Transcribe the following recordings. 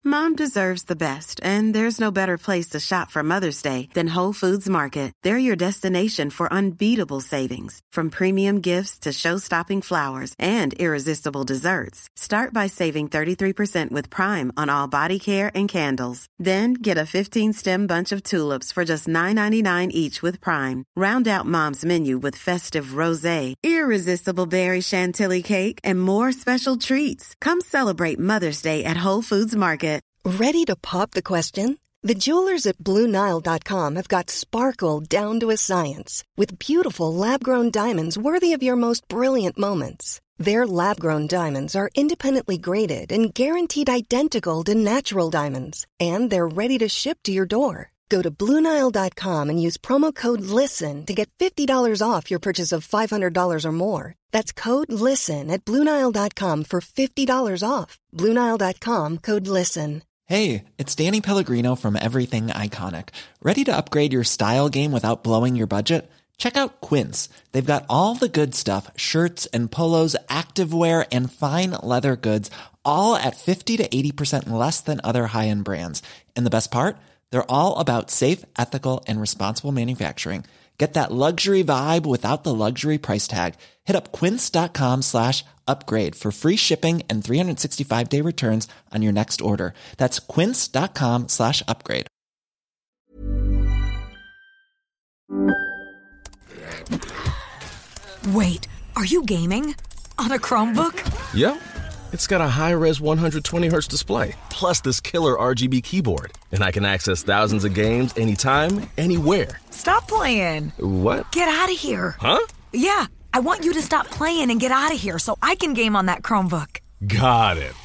Mom deserves the best, and there's no better place to shop for Mother's Day than Whole Foods Market. They're your destination for unbeatable savings, from premium gifts to show-stopping flowers and irresistible desserts. Start by saving 33% with Prime on all body care and candles. Then get a 15-stem bunch of tulips for just $9.99 each with Prime. Round out Mom's menu with festive rosé, irresistible berry chantilly cake, and more special treats. Come celebrate Mother's Day at Whole Foods Market. Ready to pop the question? The jewelers at BlueNile.com have got sparkle down to a science with beautiful lab-grown diamonds worthy of your most brilliant moments. Their lab-grown diamonds are independently graded and guaranteed identical to natural diamonds, and they're ready to ship to your door. Go to BlueNile.com and use promo code LISTEN to get $50 off your purchase of $500 or more. That's code LISTEN at BlueNile.com for $50 off. BlueNile.com, code LISTEN. Hey, it's Danny Pellegrino from Everything Iconic. Ready to upgrade your style game without blowing your budget? Check out Quince. They've got all the good stuff, shirts and polos, activewear, and fine leather goods, all at 50 to 80% less than other high-end brands. And the best part? They're all about safe, ethical, and responsible manufacturing. Get that luxury vibe without the luxury price tag. Hit up quince.com/upgrade for free shipping and 365-day returns on your next order. That's quince.com/upgrade. Wait, are you gaming? On a Chromebook? Yep. It's got a high-res 120Hz display, plus this killer RGB keyboard. And I can access thousands of games anytime, anywhere. Stop playing. What? Get out of here. Huh? Yeah, I want you to stop playing and get out of here so I can game on that Chromebook. Got it.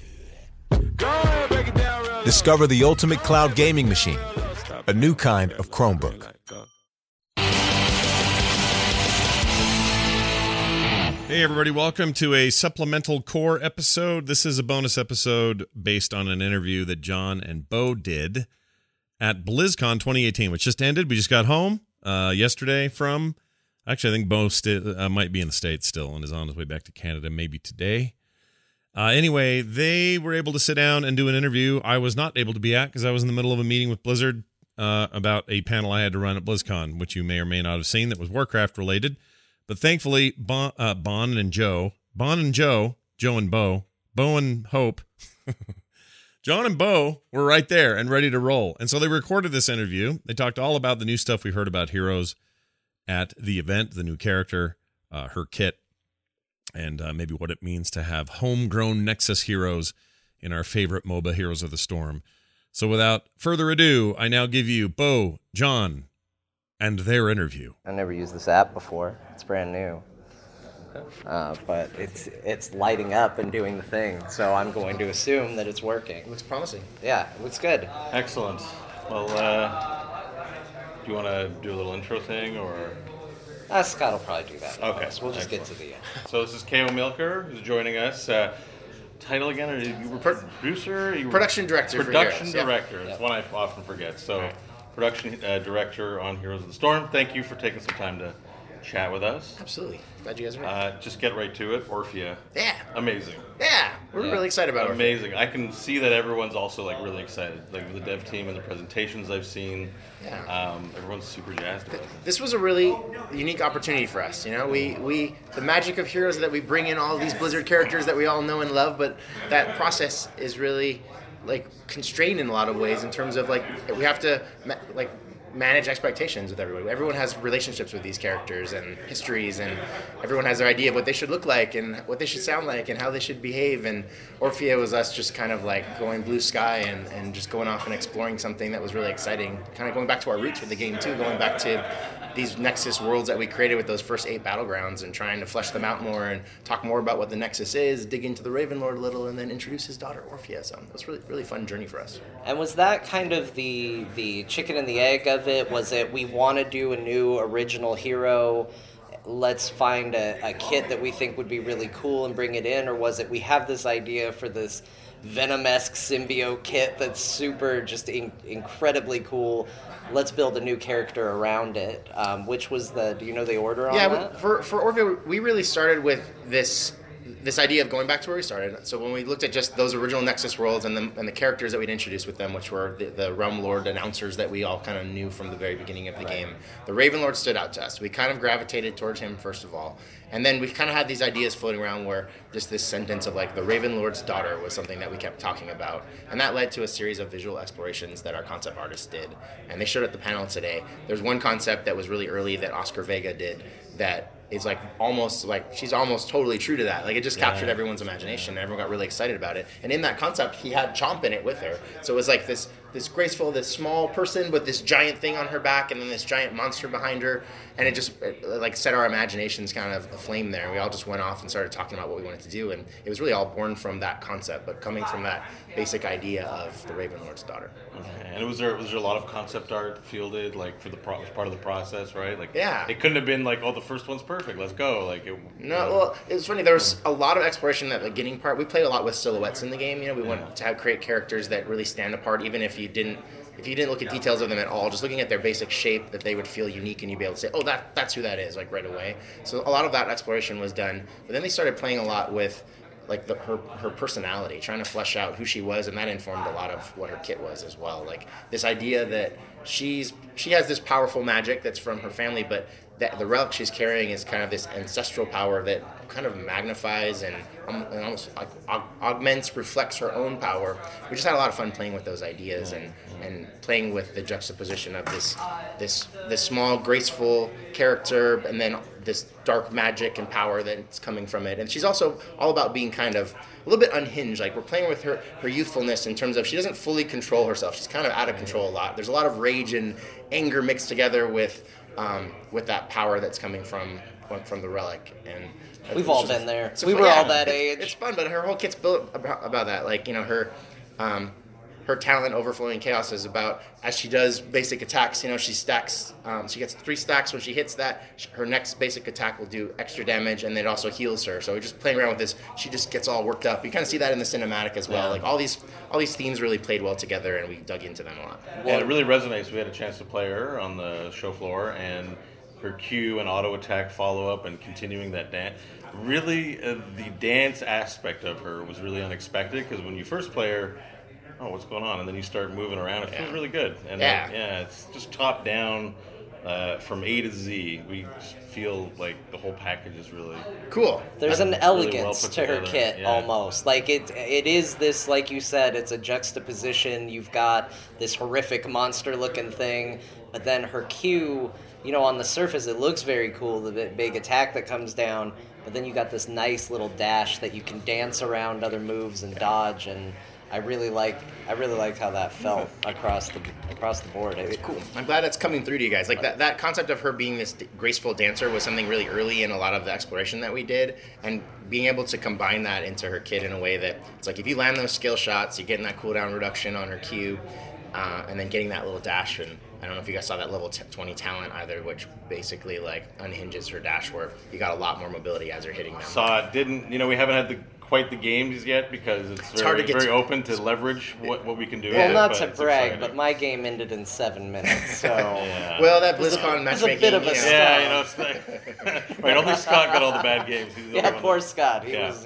Discover the ultimate cloud gaming machine, a new kind of Chromebook. Hey everybody, welcome to a supplemental core episode. This is a bonus episode based on an interview that John and Bo did at BlizzCon 2018, which just ended. We just got home yesterday from, actually I think Bo might be in the States still and is on his way back to Canada maybe today. Anyway, they were able to sit down and do an interview I was not able to be at because I was in the middle of a meeting with Blizzard about a panel I had to run at BlizzCon, which you may or may not have seen that was Warcraft related. But thankfully, Bon and Joe, Joe and Bo and Hope, John and Bo were right there and ready to roll. And so they recorded this interview. They talked all about the new stuff we heard about Heroes at the event, the new character, her kit, and maybe what it means to have homegrown Nexus heroes in our favorite MOBA, Heroes of the Storm. So without further ado, I now give you Bo, John, and their interview. I never used this app before. It's brand new. But it's lighting up and doing the thing, so I'm going to assume that it's working. It looks promising. Yeah, it looks good. Excellent. Well, do you want to do a little intro thing, or? Scott will probably do that. Okay. So we'll just get to the end. So this is K.O. Milker, who's joining us. Title again? Are you were producer? Production director. Production for Heroes. director. Yep. That's one I often forget. So. Right. Production director on Heroes of the Storm. Thank you for taking some time to chat with us. Absolutely. Glad you guys are here. Just get right to it. Orphea. Yeah. Amazing. Yeah. We're really excited about it. Amazing. I can see that everyone's also like really excited. Like the dev team and the presentations I've seen. Yeah. Everyone's super jazzed about it. This was a really unique opportunity for us. You know, we the magic of Heroes is that we bring in all these Blizzard characters that we all know and love, but that process is really like constrained in a lot of ways in terms of like we have to manage expectations with everyone. Everyone has relationships with these characters and histories, and everyone has their idea of what they should look like and what they should sound like and how they should behave. And Orphea was us just kind of like going blue sky and just going off and exploring something that was really exciting. Kind of going back to our roots with the game too, going back to these Nexus worlds that we created with those first 8 battlegrounds and trying to flesh them out more and talk more about what the Nexus is, dig into the Ravenlord a little, and then introduce his daughter Orphea. So it was really, really fun journey for us. And was that kind of the chicken and the egg of it? Was it we want to do a new original hero, let's find a kit that we think would be really cool and bring it in? Or was it we have this idea for this Venom-esque symbiote kit that's super just incredibly cool, let's build a new character around it? Which was do you know the order on that? Yeah, for Orphea, we really started with this idea of going back to where we started. So when we looked at just those original Nexus worlds and the characters that we'd introduced with them, which were the Realm Lord announcers that we all kind of knew from the very beginning of the game, the Raven Lord stood out to us. We kind of gravitated towards him first of all. And then we kind of had these ideas floating around where just this sentence of like the Raven Lord's daughter was something that we kept talking about. And that led to a series of visual explorations that our concept artists did. And they showed at the panel today. There's one concept that was really early that Oscar Vega did that is like almost like she's almost totally true to that. Like it just captured everyone's imagination and everyone got really excited about it. And in that concept, he had Chomp in it with her. So it was like this graceful, this small person with this giant thing on her back and then this giant monster behind her. And it like set our imaginations kind of aflame there. We all just went off and started talking about what we wanted to do. And it was really all born from that concept, but coming from that basic idea of the Raven Lord's daughter. Okay. And was there a lot of concept art fielded, like for was part of the process, right? Like it couldn't have been like, oh, the first one's perfect, let's go. Like well, it was funny. There was a lot of exploration at the beginning part. We played a lot with silhouettes in the game. You know, we wanted to create characters that really stand apart, even if you didn't look at details of them at all, just looking at their basic shape, that they would feel unique and you'd be able to say, oh, that's who that is, like right away. So a lot of that exploration was done. But then they started playing a lot with like her personality, trying to flesh out who she was, and that informed a lot of what her kit was as well. Like this idea that she has this powerful magic that's from her family, but that the relic she's carrying is kind of this ancestral power that kind of magnifies and almost like augments, reflects her own power. We just had a lot of fun playing with those ideas and playing with the juxtaposition of this small, graceful character and then this dark magic and power that's coming from it. And she's also all about being kind of a little bit unhinged. Like we're playing with her youthfulness in terms of she doesn't fully control herself. She's kind of out of control a lot. There's a lot of rage and anger mixed together with that power that's coming from the relic. And we've all been there. We were all that age. It's fun, but her whole kit's built about that. Like, you know, her talent, Overflowing Chaos, is about, as she does basic attacks, you know, she stacks, she gets 3 stacks. When she hits that, her next basic attack will do extra damage, and it also heals her. So we're just playing around with this. She just gets all worked up. You kind of see that in the cinematic as well. Like all these themes really played well together, and we dug into them a lot. Yeah, it really resonates. We had a chance to play her on the show floor, and her Q and auto attack follow up and continuing that dance. Really, the dance aspect of her was really unexpected, because when you first play her, oh, what's going on? And then you start moving around. It feels really good. And it's just top down from A to Z. We just feel like the whole package is really cool. There's an elegance to her kit almost. Like it is this, like you said, it's a juxtaposition. You've got this horrific monster looking thing, but then her Q, you know, on the surface it looks very cool, the big attack that comes down, but then you got this nice little dash that you can dance around other moves and dodge, and I really liked how that felt across the board. It's cool. I'm glad that's coming through to you guys. Like that concept of her being this graceful dancer was something really early in a lot of the exploration that we did, and being able to combine that into her kit in a way that it's like if you land those skill shots, you're getting that cooldown reduction on her Q, and then getting that little dash. And I don't know if you guys saw that level 20 talent either, which basically like unhinges her dash, where you got a lot more mobility as you're hitting them. Saw it. Didn't, you know, we haven't had quite the games yet, because it's hard to get very open to leverage what we can do. Well, not to brag, but my game ended in 7 minutes. So well, that BlizzCon matchmaking. It's a bit of a start. Yeah, you know, it's like, right. Only Scott got all the bad games. Poor Scott. He had to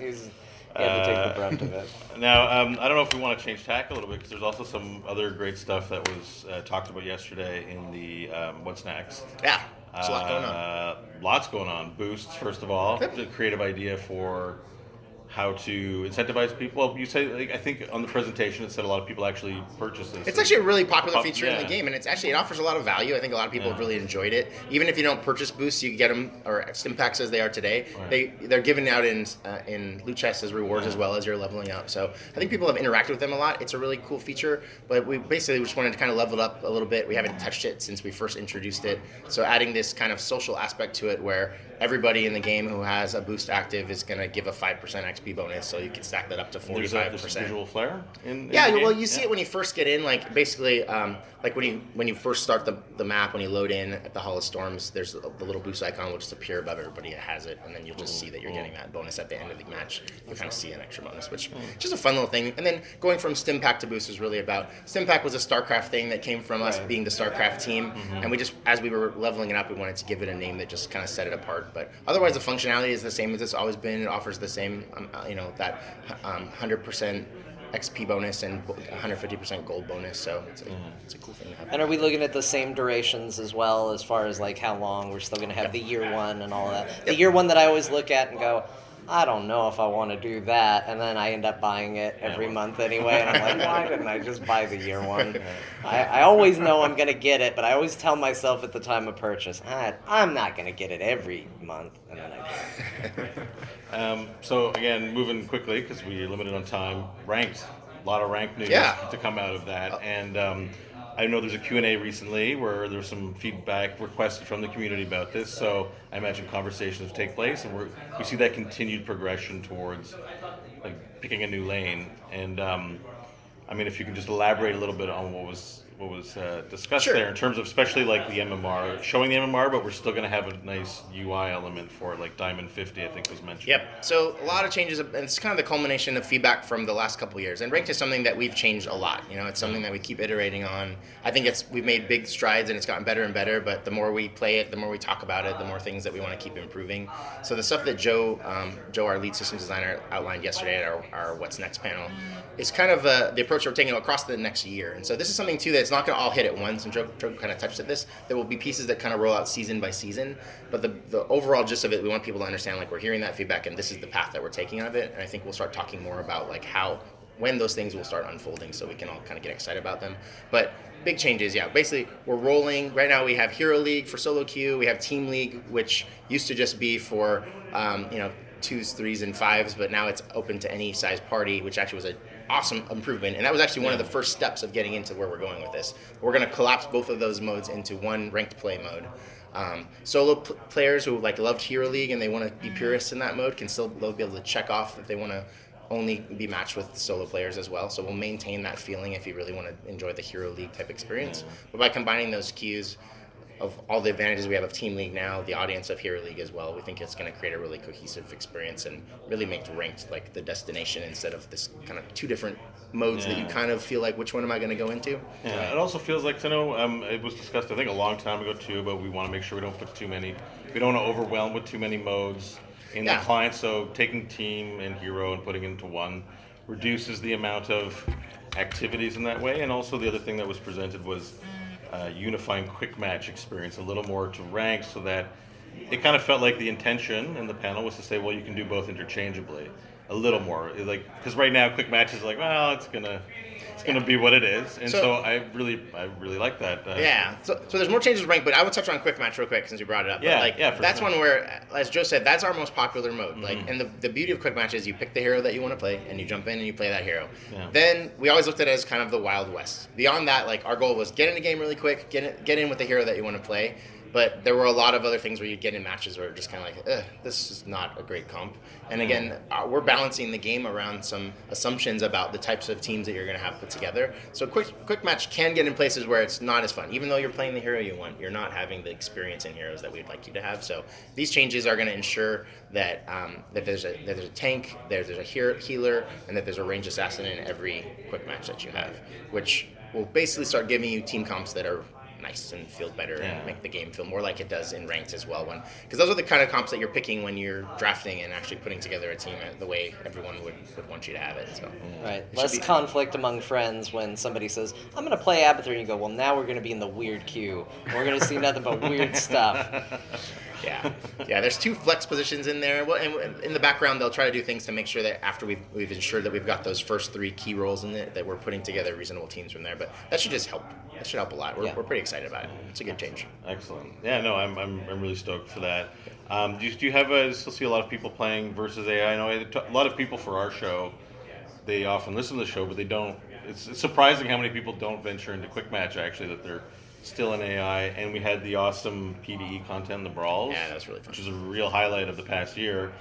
take the brunt of it. Now, I don't know if we want to change tack a little bit, because there's also some other great stuff that was talked about yesterday in the What's Next. Yeah, there's a lot going on. Lots going on. Boosts, first of all. The creative idea for how to incentivize people. Well, you say, like, I think on the presentation it said a lot of people actually purchase this. It's actually a really popular feature in the game, and it offers a lot of value. I think a lot of people have really enjoyed it. Even if you don't purchase boosts, you get them, or stim packs as they are today. Right. They're given out in loot chests as rewards as well as you're leveling up. So I think people have interacted with them a lot. It's a really cool feature, but we basically just wanted to kind of level it up a little bit. We haven't touched it since we first introduced it. So adding this kind of social aspect to it, where everybody in the game who has a boost active is going to give a 5% XP bonus, so you can stack that up to 45%. There's a visual flair in the well, game? you see it when you first get in, like basically, like when you first start the map, when you load in at the Hall of Storms, there's the little boost icon will just appear above everybody that has it, and then you'll just see that you're getting that bonus at the end of the match. You'll kind of see an extra bonus, which is just a fun little thing. And then going from Stim Pack to Boost is really about, Stim Pack was a StarCraft thing that came from us being the StarCraft team, and we just, as we were leveling it up, we wanted to give it a name that just kind of set it apart. But otherwise, the functionality is the same as it's always been. It offers the same, that 100% XP bonus and 150% gold bonus, so it's a cool thing to have. And are we looking at the same durations as well, as far as like how long we're still going to have the year one and all of that? The year one that I always look at and go, I don't know if I want to do that, and then I end up buying it every month anyway, and I'm like, why didn't I just buy the year one? I always know I'm going to get it, but I always tell myself at the time of purchase, I'm not going to get it every month, and then I do. So again, moving quickly because we're limited on time. Ranked, a lot of ranked news to come out of that, and I know there's a Q&A recently where there's some feedback requested from the community about this. So I imagine conversations take place, and we see that continued progression towards like picking a new lane. And I mean, if you can just elaborate a little bit on what was discussed there in terms of especially like the MMR, showing the MMR, but we're still going to have a nice UI element for it, like Diamond 50, I think was mentioned. Yep. So a lot of changes, and it's kind of the culmination of feedback from the last couple of years. And ranked is something that we've changed a lot. It's something that we keep iterating on. I think we've made big strides, and it's gotten better and better. But the more we play it, the more we talk about it, the more things that we want to keep improving. So the stuff that Joe, our lead systems designer, outlined yesterday at our What's Next panel is kind of the approach we're taking across the next year. And so this is something too that's not going to all hit at once, and Joe kind of touched at this. There will be pieces that kind of roll out season by season, but the overall gist of it, we want people to understand, like, we're hearing that feedback, and this is the path that we're taking out of it. And I think we'll start talking more about like when those things will start unfolding, so we can all kind of get excited about them. But big changes, basically we're rolling right now. We have Hero League for solo queue, we have Team League, which used to just be for 2s, 3s, and 5s, but now it's open to any size party, which actually was an awesome improvement. And that was actually one of the first steps of getting into where we're going with this. We're going to collapse both of those modes into one ranked play mode. Solo players who loved Hero League and they want to be purists in that mode can still be able to check off if they want to only be matched with solo players as well. So we'll maintain that feeling if you really want to enjoy the Hero League type experience. But by combining those queues of all the advantages we have of Team League now, the audience of Hero League as well, we think it's going to create a really cohesive experience and really make ranked like the destination instead of this kind of two different modes that you kind of feel like, which one am I going to go into? Yeah, it also feels like, it was discussed I think a long time ago too, but we want to make sure we don't put we don't want to overwhelm with too many modes in the client. So taking Team and Hero and putting it into one reduces the amount of activities in that way. And also the other thing that was presented was unifying quick match experience a little more to rank, so that it kind of felt like the intention in the panel was to say, well, you can do both interchangeably a little more, because right now quick match is like, well, it's gonna be what it is, and so I really like that. So there's more changes to rank, but I would touch on quick match real quick since you brought it up. That's one where, as Joe said, that's our most popular mode. Mm-hmm. And the beauty of quick match is you pick the hero that you want to play, and you jump in and you play that hero. Yeah. Then we always looked at it as kind of the Wild West. Beyond that, our goal was get in a game really quick, get in with the hero that you want to play. But there were a lot of other things where you'd get in matches where just kind of like, this is not a great comp. And again, we're balancing the game around some assumptions about the types of teams that you're going to have put together. So quick match can get in places where it's not as fun. Even though you're playing the hero you want, you're not having the experience in heroes that we'd like you to have. So these changes are going to ensure that that there's a tank, there's a healer, and that there's a ranged assassin in every quick match that you have, which will basically start giving you team comps that are nice and feel better and make the game feel more like it does in ranked as well. Because those are the kind of comps that you're picking when you're drafting and actually putting together a team the way everyone would want you to have it. So right, less conflict among friends when somebody says, I'm going to play Abathur, and you go, well, now we're going to be in the weird queue. We're going to see nothing but weird stuff. Yeah, there's 2 flex positions in there. Well, and in the background, they'll try to do things to make sure that after we've ensured that we've got those first 3 key roles in it, that we're putting together reasonable teams from there. But that should just help. That should help a lot. We're pretty excited about it. It's a good change. Excellent. Yeah, no, I'm really stoked for that. Do you have still see a lot of people playing versus AI? I know a lot of people for our show, they often listen to the show, but they don't. It's surprising how many people don't venture into quick match, actually, that they're still in AI. And we had the awesome PvE content, the Brawls. Yeah, that's really fun. Which is a real highlight of the past year.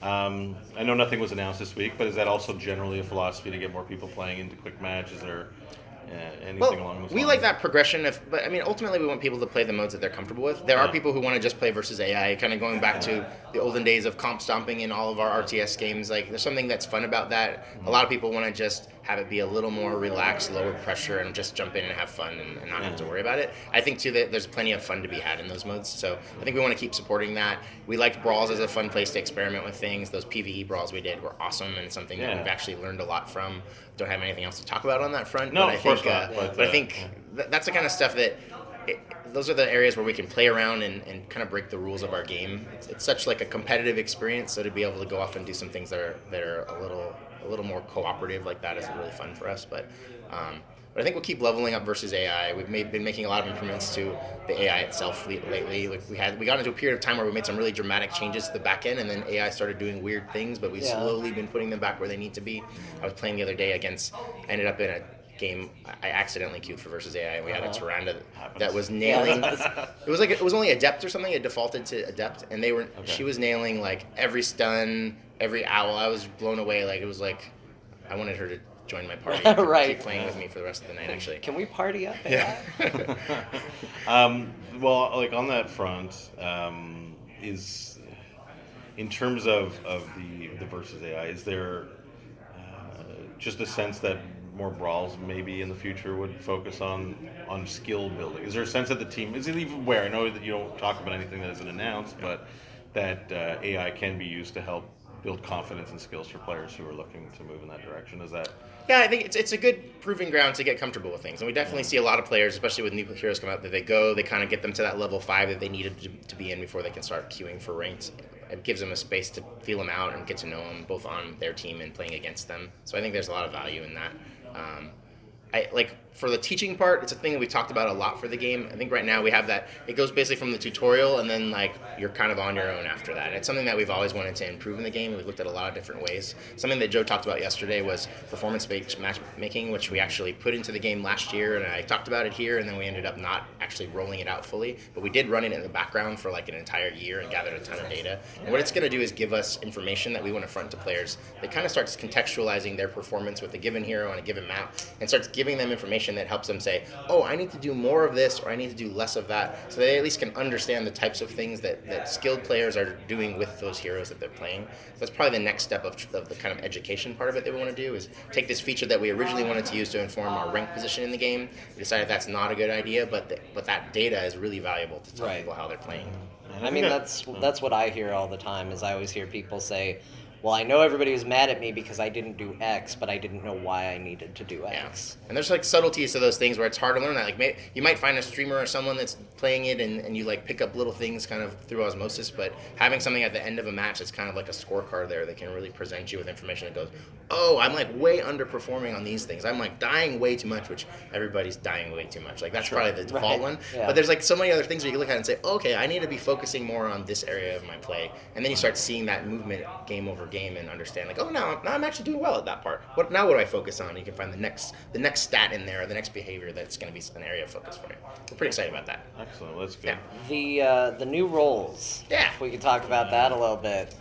I know nothing was announced this week, but is that also generally a philosophy to get more people playing into quick match? Is there anything along those lines? We like that progression but ultimately we want people to play the modes that they're comfortable with. There are people who want to just play versus AI, kind of going back to the olden days of comp stomping in all of our RTS games. There's something that's fun about that. A lot of people want to just have it be a little more relaxed, lower pressure, and just jump in and have fun and not have to worry about it. I think, too, that there's plenty of fun to be had in those modes. So I think we want to keep supporting that. We liked Brawls as a fun place to experiment with things. Those PvE Brawls we did were awesome and something that we've actually learned a lot from. Don't have anything else to talk about on that front. No, but of course not. But I think that's the kind of stuff that... those are the areas where we can play around and kind of break the rules of our game. It's such like a competitive experience, so to be able to go off and do some things that are a little more cooperative like that is really fun for us. But I think we'll keep leveling up versus AI. We've been making a lot of improvements to the AI itself lately. Like we got into a period of time where we made some really dramatic changes to the back end, and then AI started doing weird things, but we've slowly been putting them back where they need to be. I was playing the other day ended up in a game I accidentally queued for versus AI, and we had a Tyrande that was nailing. It was only Adept or something. It defaulted to Adept, and she was nailing like every stun, every owl. I was blown away. Like it was like I wanted her to join my party, keep playing with me for the rest of the night. Actually, can we party up? Yeah. Well, like on that front, is in terms of the versus AI, is there just a sense that more Brawls maybe in the future would focus on skill building? Is there a sense that the team is even aware? I know that you don't talk about anything that isn't announced, but that AI can be used to help build confidence and skills for players who are looking to move in that direction. Is that? Yeah, I think it's a good proving ground to get comfortable with things, and we definitely see a lot of players, especially with new heroes come out, that they kind of get them to that level 5 that they needed to be in before they can start queuing for ranked. It gives them a space to feel them out and get to know them both on their team and playing against them. So I think there's a lot of value in that. For the teaching part, it's a thing that we talked about a lot for the game. I think right now we have that. It goes basically from the tutorial, and then you're kind of on your own after that. And it's something that we've always wanted to improve in the game. We've looked at a lot of different ways. Something that Joe talked about yesterday was performance-based matchmaking, which we actually put into the game last year, and I talked about it here, and then we ended up not actually rolling it out fully. But we did run it in the background for an entire year and gathered a ton of data. And what it's going to do is give us information that we want to front to players that kind of starts contextualizing their performance with a given hero on a given map, and starts giving them information that helps them say, oh, I need to do more of this, or I need to do less of that, so they at least can understand the types of things that skilled players are doing with those heroes that they're playing. So that's probably the next step of the kind of education part of it that we want to do, is take this feature that we originally wanted to use to inform our rank position in the game. We decided that's not a good idea, but that data is really valuable to tell people how they're playing. I mean, that's what I hear all the time, is I always hear people say, well, I know everybody was mad at me because I didn't do X, but I didn't know why I needed to do X. And there's subtleties to those things where it's hard to learn that. You might find a streamer or someone that's playing it and you pick up little things kind of through osmosis, but having something at the end of a match that's kind of like a scorecard there that can really present you with information that goes, oh, I'm way underperforming on these things. I'm dying way too much, which everybody's dying way too much. That's probably the default one. Yeah. But there's so many other things where you can look at it and say, oh, okay, I need to be focusing more on this area of my play. And then you start seeing that movement game over game and understand now I'm actually doing well at that part. What do I focus on? You can find the next stat in there, or the next behavior that's going to be an area of focus for you. We're pretty excited about that. Excellent, that's good. Yeah. The new roles. Yeah. If we could talk about that a little bit.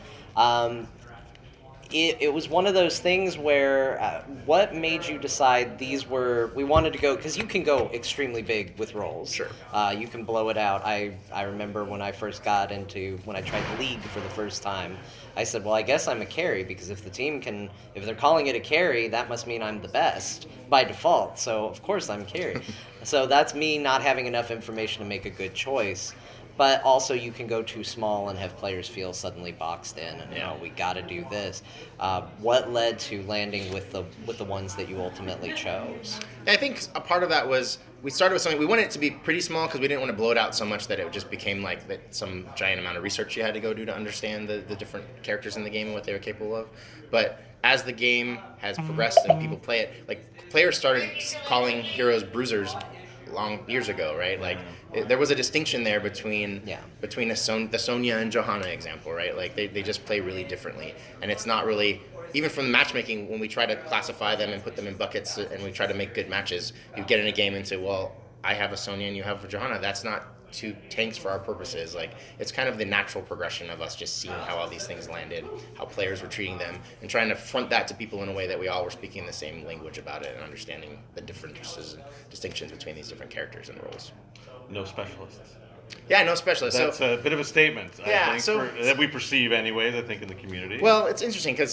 It was one of those things where what made you decide we wanted to go, because you can go extremely big with roles. Sure. You can blow it out. I remember when I first got when I tried the League for the first time, I said, well, I guess I'm a carry, because if they're calling it a carry, that must mean I'm the best by default. So of course I'm carry. So that's me not having enough information to make a good choice. But also you can go too small and have players feel suddenly boxed in and we got to do this. What led to landing with the ones that you ultimately chose? I think a part of that was we started with something. We wanted it to be pretty small because we didn't want to blow it out so much that it just became some giant amount of research you had to go do to understand the different characters in the game and what they were capable of. But as the game has progressed and people play it, players started calling heroes bruisers long years ago, right? There was a distinction there between the Sonya and Johanna example, right? They just play really differently, and it's not really, even from the matchmaking, when we try to classify them and put them in buckets and we try to make good matches, you get in a game and say, well, I have a Sonya and you have a Johanna. That's not two tanks for our purposes. It's kind of the natural progression of us just seeing how all these things landed, how players were treating them, and trying to front that to people in a way that we all were speaking the same language about it and understanding the differences and distinctions between these different characters and roles. No specialists. Yeah, no specialists. That's a bit of a statement, yeah, I think, that we perceive anyways, I think, in the community. Well, it's interesting because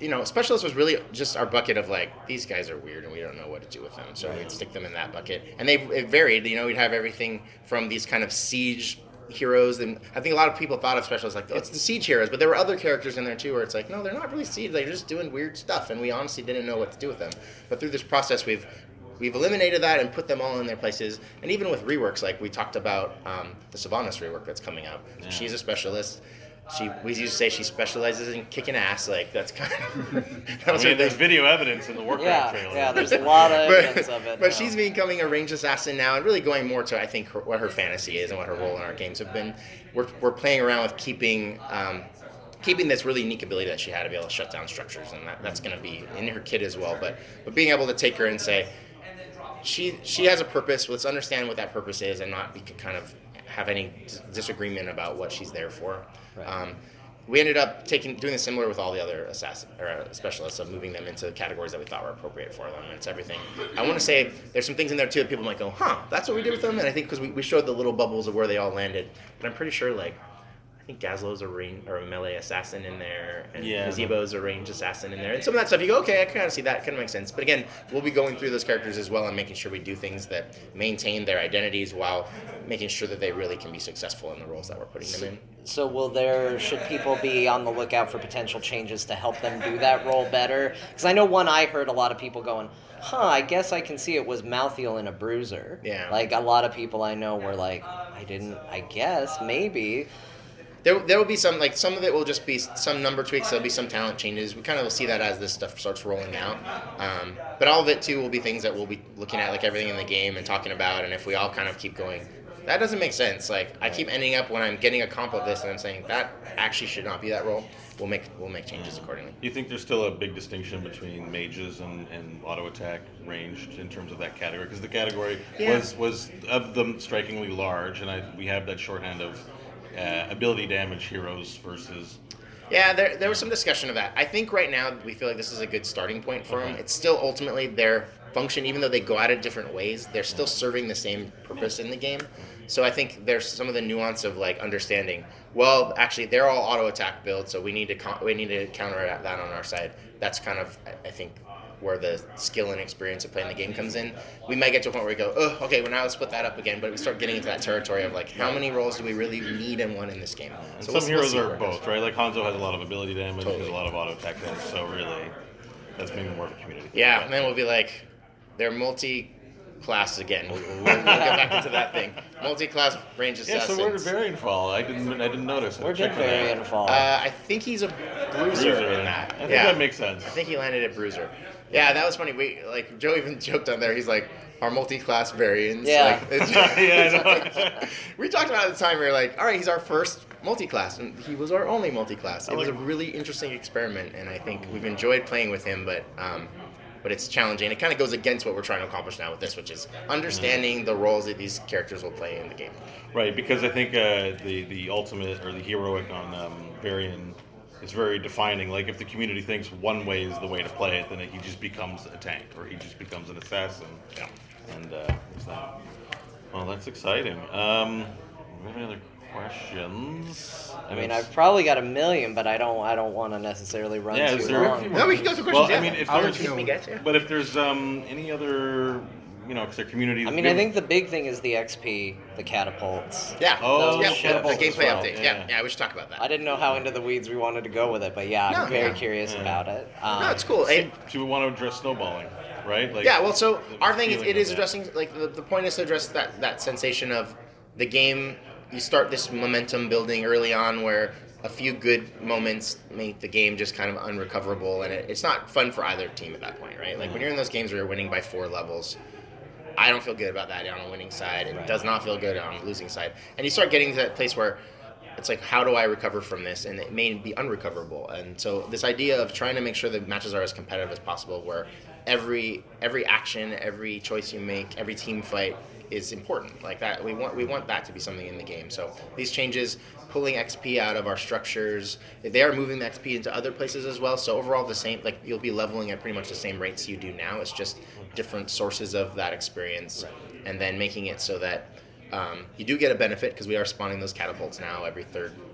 Specialist was really just our bucket of like, these guys are weird and we don't know what to do with them. So we'd stick them in that bucket. And it varied, we'd have everything from these kind of siege heroes, and I think a lot of people thought of Specialists like, it's the siege heroes, but there were other characters in there too where it's like, no, they're not really siege, they're just doing weird stuff, and we honestly didn't know what to do with them. But through this process, we've eliminated that and put them all in their places. And even with reworks, like we talked about the Sylvanas rework that's coming out. Yeah. She's a specialist. We used to say she specializes in kicking ass. Like, that's kind of... there's video evidence in the Warcraft trailer. Yeah, there's a lot of evidence of it. But she's becoming a ranged assassin now and really going more to, I think, what her fantasy is and what her role in our games have been. We're playing around with keeping this really unique ability that she had to be able to shut down structures, and that's going to be in her kit as well. But being able to take her and say, she has a purpose, let's understand what that purpose is and not have any disagreement about what she's there for. Right. We ended up doing this similar with all the other specialists, of moving them into categories that we thought were appropriate for them. And it's everything. I want to say there's some things in there too that people might go, that's what we did with them. And I think because we showed the little bubbles of where they all landed, but I'm pretty sure I think Gazlo's a melee assassin in there, and Gazebo's a ranged assassin in there. And some of that stuff, you go, okay, I kind of see that, kind of makes sense. But again, we'll be going through those characters as well and making sure we do things that maintain their identities while making sure that they really can be successful in the roles that we're putting them in. So should people be on the lookout for potential changes to help them do that role better? Because I know I heard a lot of people going, I guess I can see it was Malthael in a bruiser. Yeah. Like, a lot of people I know were like, I guess, maybe. There will be some of it will just be some number tweaks. There'll be some talent changes. We kind of will see that as this stuff starts rolling out. But all of it too will be things that we'll be looking at, like everything in the game and talking about. And if we all kind of keep going, that doesn't make sense. Like, I keep ending up when I'm getting a comp of this and I'm saying that actually should not be that role. We'll make changes accordingly. Do you think there's still a big distinction between mages and auto attack ranged in terms of that category? Because the category was of them strikingly large, and we have that shorthand of ability damage heroes versus... Yeah, there was some discussion of that. I think right now we feel like this is a good starting point for them. It's still ultimately their function, even though they go at it different ways, they're still serving the same purpose in the game. So I think there's some of the nuance of understanding, well, actually they're all auto attack builds, so we need to counter that on our side. That's kind of, I think, where the skill and experience of playing the game comes in. We might get to a point where we go, okay, well now let's split that up again, but we start getting into that territory of how many roles do we really need and want in this game? And so some heroes are both, right? Like Hanzo has a lot of ability damage, has a lot of auto attack damage, so really that's maybe more of a community thing. Yeah, and then we'll be like, they're multi-class again. We'll get back into that thing. Multi-class range assassins. Yeah, so where did Varian fall? I didn't notice. Where did Varian fall? I think he's a bruiser in that. I think that makes sense. I think he landed at bruiser. Yeah, that was funny. Joe even joked on there. He's like, our multi-class variants. Yeah. We talked about it at the time. We were like, all right, he's our first multi-class, and he was our only multi-class. It was a really interesting experiment, and I think we've enjoyed playing with him, but it's challenging. It kind of goes against what we're trying to accomplish now with this, which is understanding the roles that these characters will play in the game. Right, because I think the ultimate or the heroic on Varian is very defining. Like, if the community thinks one way is the way to play it, then he just becomes a tank, or he just becomes an assassin. Yeah. And well, that's exciting. Any other questions? I mean, I've probably got a million, but I don't want to necessarily run too long. No, we can go through questions. Well, I mean, if there's any other, because their community. I mean, I think the big thing is the XP, the catapults. Yeah. The gameplay update. Yeah, we should talk about that. I didn't know how into the weeds we wanted to go with it, but I'm very curious about it. No, it's cool. Do we want to address snowballing? Right? So our thing is addressing, the point is to address that sensation of the game. You start this momentum building early on where a few good moments make the game just kind of unrecoverable, and it's not fun for either team at that point, right? Like, when you're in those games where you're winning by 4 levels, I don't feel good about that on a winning side. It does not feel good on a losing side. And you start getting to that place where it's like, how do I recover from this? And it may be unrecoverable. And so this idea of trying to make sure the matches are as competitive as possible, where every action, every choice you make, every team fight is important. Like that, we want that to be something in the game. So these changes, pulling XP out of our structures, they are moving the XP into other places as well. So overall, the same, you'll be leveling at pretty much the same rates you do now. It's just different sources of that experience, and then making it so that you do get a benefit, because we are spawning those catapults now every third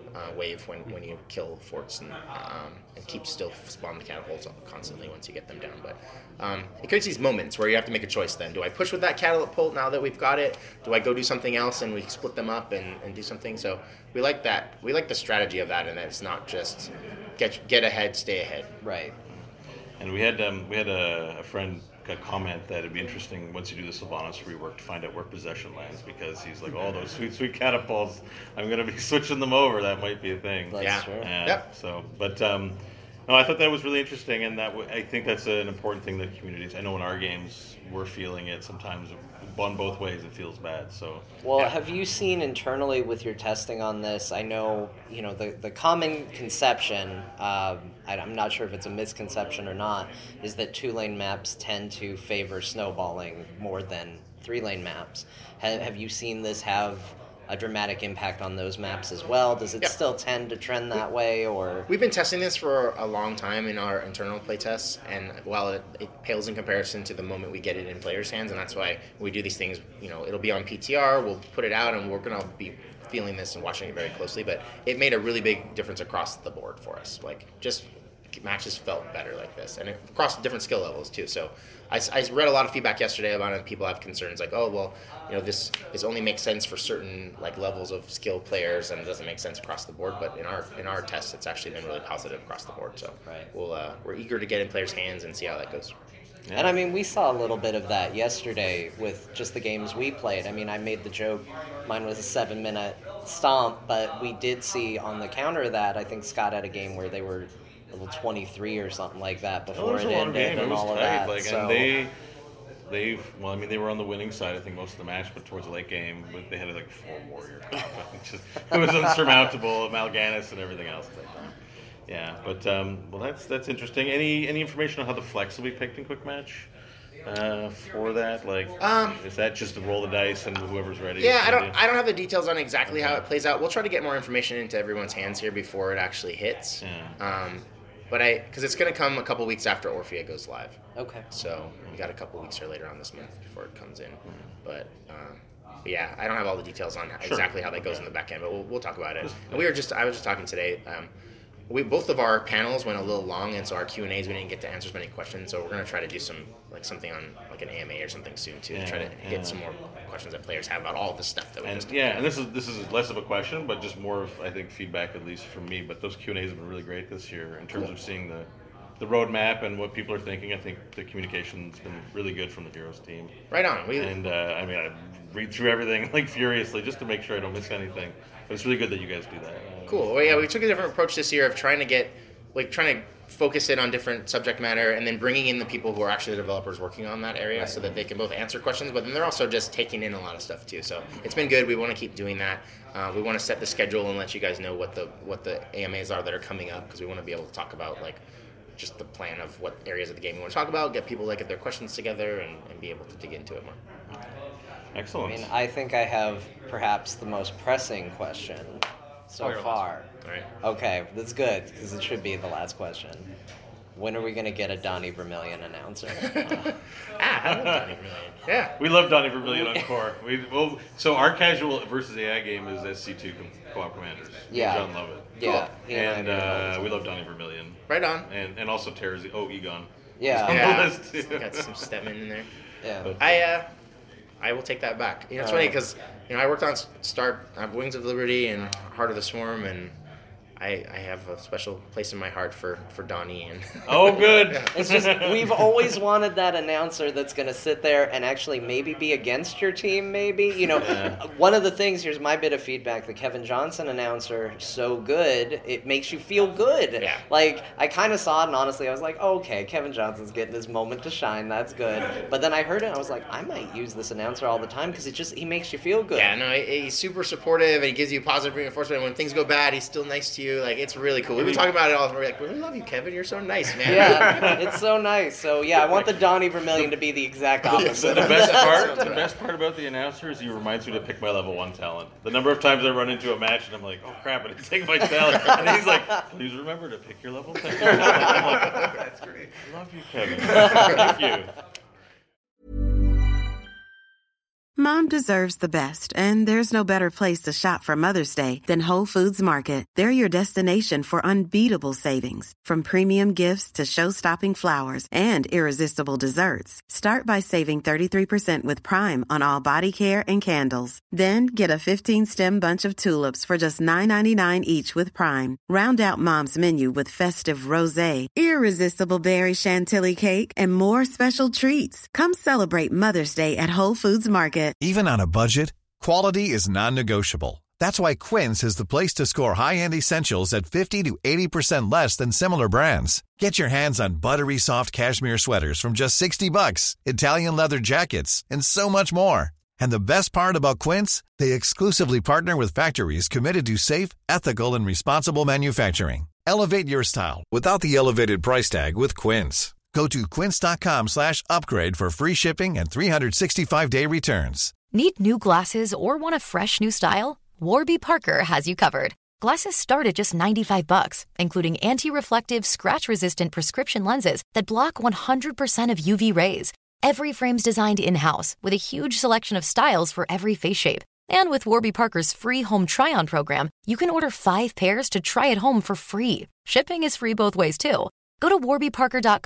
wave when you kill forts and keep still spawn the catapults constantly once you get them down. But it creates these moments where you have to make a choice then. Do I push with that catapult now that we've got it? Do I go do something else and we split them up and do something? So we like that. We like the strategy of that, and it's not just get ahead, stay ahead. Right. And we had a friend comment that it'd be interesting once you do the Sylvanas rework to find out where possession lands, because he's like, oh, those sweet catapults, I'm going to be switching them over. That might be a thing. That's true. Yep. So, but no, I thought that was really interesting, and I think that's an important thing that communities. I know in our games we're feeling it sometimes. On both ways, it feels bad. So, well, have you seen internally with your testing on this? I know, the common conception, I'm not sure if it's a misconception or not, is that 2-lane maps tend to favor snowballing more than 3-lane maps. Have you seen this have a dramatic impact on those maps as well? Does it still tend to trend that way, or? We've been testing this for a long time in our internal play tests, and while it pales in comparison to the moment we get it in players' hands, and that's why we do these things, it'll be on PTR, we'll put it out, and we're going to be feeling this and watching it very closely, but it made a really big difference across the board for us. Just matches felt better like this, and across different skill levels too. So I read a lot of feedback yesterday about it. People have concerns like, oh, well, this only makes sense for certain levels of skill players, and it doesn't make sense across the board. But in our tests, it's actually been really positive across the board. So we're eager to get in players' hands and see how that goes. Yeah. And I mean, we saw a little bit of that yesterday with just the games we played. I mean, I made the joke, mine was a 7-minute stomp, but we did see on the counter of that, I think Scott had a game where they were level 23 or something like that before it ended and all of that. And they were on the winning side, I think, most of the match, but towards the late game, they had 4 warrior comp. It was unsurmountable, Mal'Ganis and everything else at that time. Yeah, but that's interesting. Any information on how the flex will be picked in Quick Match for that? Is that just to roll the dice and whoever's ready? Yeah, I don't have the details on exactly how it plays out. We'll try to get more information into everyone's hands here before it actually hits. Yeah. Because it's going to come a couple weeks after Orphea goes live. Okay. So we got a couple weeks or later on this month before it comes in. But yeah, I don't have all the details on exactly how that goes in the back end, but we'll talk about it. And I was just talking today. Both of our panels went a little long, and so our Q&As, we didn't get to answer as many questions. So we're going to try to do something on an AMA or something soon too, to try to get some more questions that players have about all the stuff that we just talked about. And this is less of a question, but just more of, I think, feedback, at least from me. But those Q&As have been really great this year in terms of seeing the roadmap and what people are thinking. I think the communication's been really good from the Heroes team. Right on. I read through everything furiously just to make sure I don't miss anything. But it's really good that you guys do that. Cool. Well, yeah, we took a different approach this year of trying to focus in on different subject matter, and then bringing in the people who are actually the developers working on that area, so that they can both answer questions, but then they're also just taking in a lot of stuff too. So it's been good. We want to keep doing that. We want to set the schedule and let you guys know what the AMAs are that are coming up, because we want to be able to talk about just the plan of what areas of the game we want to talk about, get people get their questions together, and be able to dig into it more. Excellent. I mean, I think I have perhaps the most pressing question so far. All right. Okay, that's good, because it should be the last question. When are we going to get a Donnie Vermillion announcer? I love Donnie Vermillion. Yeah. We love Donnie Vermillion on Core. So our casual versus AI game is SC2 Co-op Commanders. Yeah. John love it. Yeah. Cool. And we love Donnie Vermillion. Right on. And also Egon. Yeah. Got some Stedman in there. Yeah. But I will take that back. It's funny because I worked on Wings of Liberty and Heart of the Swarm, and I have a special place in my heart for Donnie. And oh, good. It's just, we've always wanted that announcer that's going to sit there and actually maybe be against your team, maybe. One of the things, here's my bit of feedback, the Kevin Johnson announcer, so good, it makes you feel good. Yeah. I kind of saw it, and honestly, I was like, oh, okay, Kevin Johnson's getting his moment to shine, that's good. But then I heard it, and I was like, I might use this announcer all the time, because he makes you feel good. Yeah, no, he's super supportive, and he gives you positive reinforcement. When things go bad, he's still nice to you. It's really cool. We've been talking about it all. We're like, we really love you, Kevin. You're so nice, man. Yeah, it's so nice. So yeah, I want the Donnie Vermillion to be the exact opposite. The best part about the announcer is he reminds me to pick my level 1 talent. The number of times I run into a match and I'm like, oh crap, I didn't take my talent, and he's like, please remember to pick your level 10. I'm like, that's great. I love you, Kevin. Thank you. Mom deserves the best, and there's no better place to shop for Mother's Day than Whole Foods Market. They're your destination for unbeatable savings, from premium gifts to show-stopping flowers and irresistible desserts. Start by saving 33% with Prime on all body care and candles. Then get a 15-stem bunch of tulips for just $9.99 each with Prime. Round out Mom's menu with festive rosé, irresistible berry chantilly cake, and more special treats. Come celebrate Mother's Day at Whole Foods Market. Even on a budget, quality is non-negotiable. That's why Quince is the place to score high-end essentials at 50 to 80% less than similar brands. Get your hands on buttery soft cashmere sweaters from just $60, Italian leather jackets, and so much more. And the best part about Quince, they exclusively partner with factories committed to safe, ethical, and responsible manufacturing. Elevate your style without the elevated price tag with Quince. Go to quince.com/upgrade for free shipping and 365-day returns. Need new glasses or want a fresh new style? Warby Parker has you covered. Glasses start at just $95, including anti-reflective, scratch-resistant prescription lenses that block 100% of UV rays. Every frame's designed in-house with a huge selection of styles for every face shape. And with Warby Parker's free home try-on program, you can order 5 pairs to try at home for free. Shipping is free both ways, too. Go to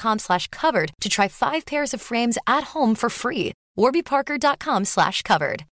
warbyparker.com/covered to try 5 pairs of frames at home for free. warbyparker.com/covered.